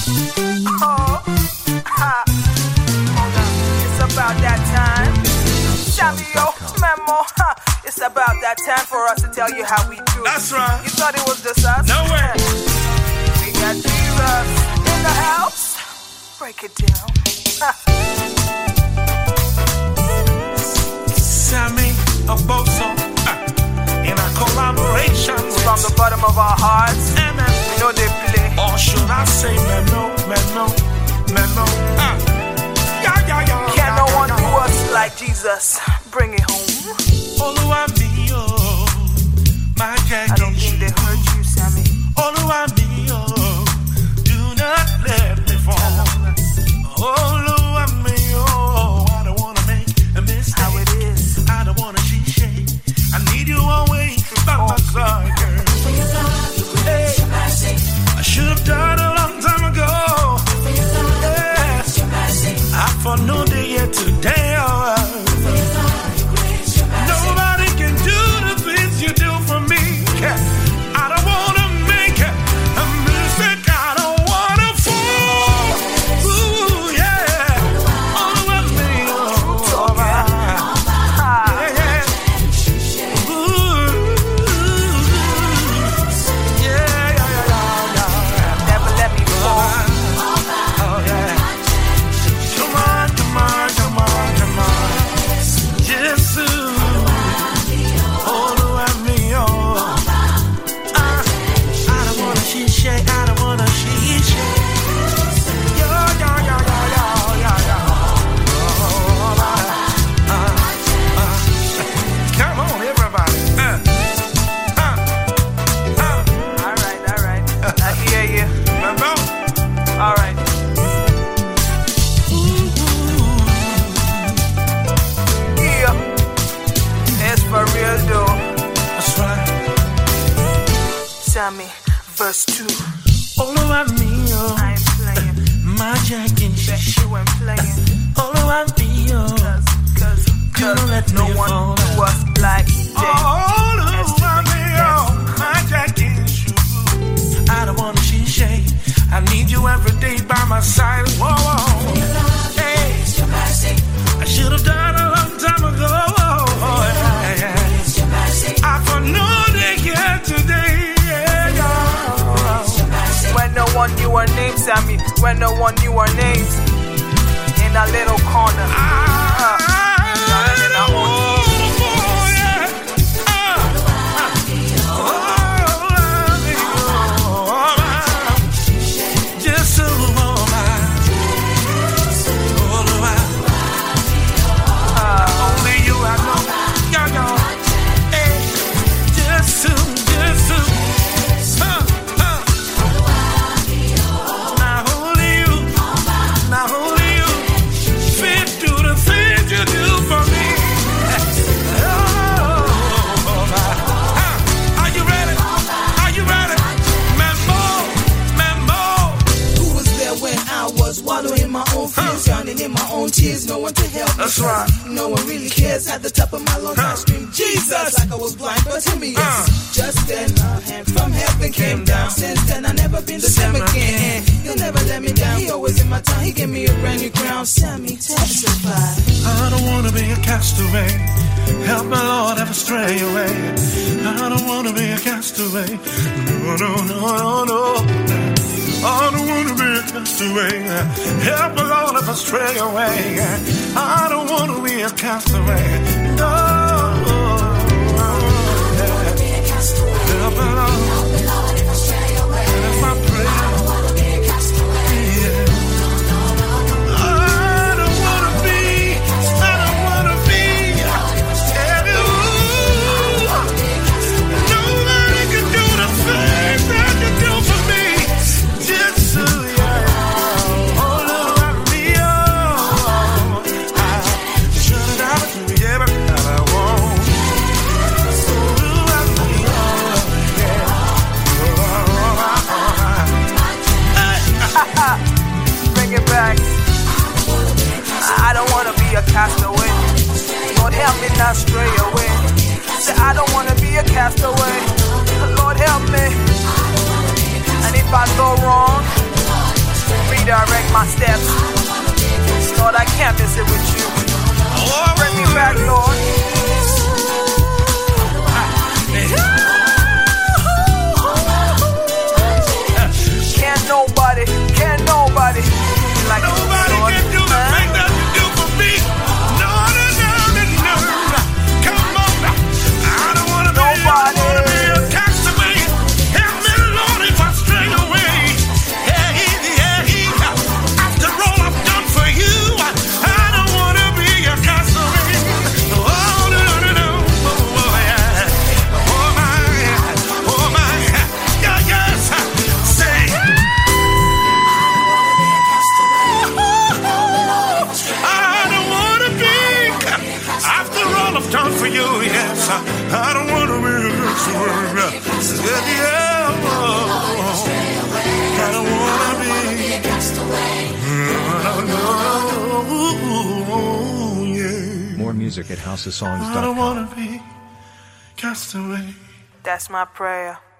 About that time, Samuel Memo, it's about that time for us to tell you how we do. That's right. You thought it was just us? No way. We got Jesus in the house. Break it down. Sammy Aboso, in a collaboration from the bottom of our hearts. Amen. We know they play. Or should I say Memo? Can no one do us like Jesus? Bring it home. Oluwa mi o, my Jackie. I don't think they hurt you, Sammy. Oluwa mi o, do not let me fall. Oluwa mi o, I don't wanna make a mistake. How it is. I don't wanna cheat shade. I need you always by my side, girl. For your love, your grace, your mercy. I should have died a long time ago. For your love, your grace, your mercy. I for no day yet today. For your love, your grace, your mercy. Nobody can do the things you do for me. I don't wanna make a mistake. I don't wanna fall. Ooh, yeah. All about me. Oh, yeah. Ooh, yeah. Never let me fall. Oh, yeah. Come on. Jesus. I don't wanna she. Come on, everybody. All right. I hear you. Remember? All right. Yeah. It's for real though. That's right. Sammy, verse 2. Oluwa mi o, I ain't playing. my Jackie. Bet you ain't playing. Oluwa mi o, Cause don't let no me one fall. do us like Oluwa mi o, my Jackie. I don't wanna cheat shade. I need you every day by my side. Whoa. For your love, your grace, your mercy. I should have died a long time ago. Grace, your mercy. I for no day here today. when no one knew our names, Sammy. When no one knew our names. In a little corner. In our own. In my own tears, no one to help me. That's right. No one really cares. At the top of my lungs, I scream Jesus, like I was blind, but hear me, yes. Just then, a hand from heaven came down. Since then, I never been the same again. He'll never let me down. He always in my town. He gave me a brand new crown. Sammy, testify. I don't wanna be a castaway. Help my Lord, ever stray away. I don't wanna be a castaway. No. I don't wanna be a castaway. Help my Lord, ever stray away. I don't wanna be a castaway. No. Help my Lord, ever stray away. That's my prayer. I don't wanna be a castaway. Yeah. I don't wanna be. Nobody can do the things that you do for me. Just so all around me, I should have done everything I want. All around me, Bring it back. I don't wanna be a castaway. Lord, help me not stray away. Say, I don't wanna be a castaway. Lord, help me. And if I go wrong, my steps. Lord, I can't miss it with you. Bring me back, Lord. Can't nobody be like you, Lord. Nobody can do the thing that you do for me. No. Come on. I don't wanna be a castaway. Help me, Lord, if I stray away. After all I've done for you, I don't wanna be a castaway. Oh, no. Oh, yeah. Oh, my. Yeah, yes. Say. After all I've done for you, yes, I don't want to be a castaway. I don't want to be a castaway. More music at I don't housesongs.com. want to be castaway. That's my prayer.